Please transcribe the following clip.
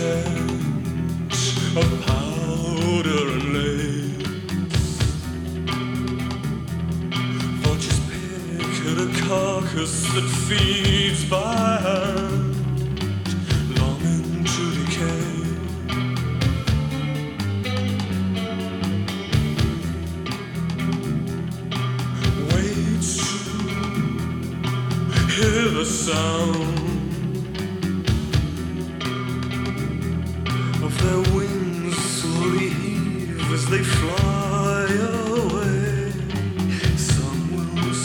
stench of powder and lace. Vultures pick at a carcass that feeds by hand, longing to decay. Waits to hear the sound